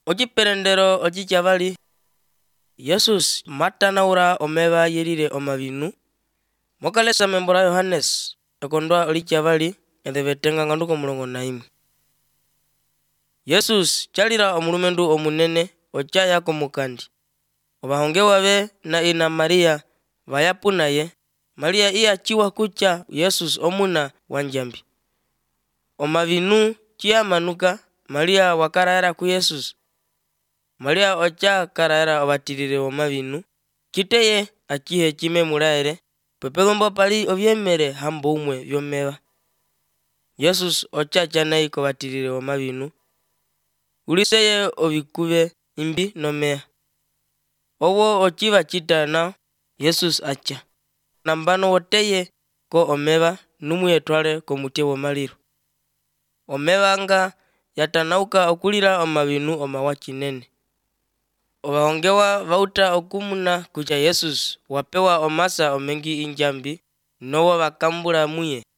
Ociperendero ocicavali, yesus matanaura omeva yelile omavinu mokalesa membo la yohanes ekondwa olicavali endevetenga nganduko mulongo na imwe. yesus calila omulumendu omunene ocaya komukandi ovahongewa ve na ina maria vayapu naye. maria iya ciwa kuca yesus omuna wanjambi omavinu ciyamanuka maria wakaraera ku yesus. maria oca karaera ovatilile omavinu citeye acihe cimemulaele pepegombo pali ovyemele hambo umwe vyomeva. yesus oca canai kovatilile omavinu uliseye ovikuve imbi nomeya owo ociva cita nao yesus aca nambano woteye ko omeva numu etwale komutie womalilo. omeva nga yatanauka okulila omavinu omawa cinene. ovahongewa vauta okumuna kuca yesus wapewa omasa omengi injambi nowo vakambula muye.